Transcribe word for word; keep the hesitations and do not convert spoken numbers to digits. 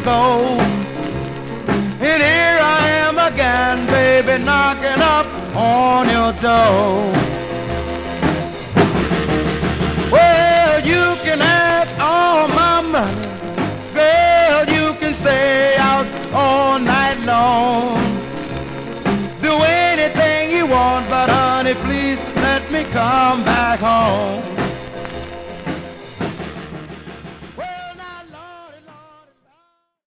go. And here I am again, baby, knocking up on your door. Well, you can have all my money, girl, you can stay out all night long. Do anything you want, but honey, please let me come back home.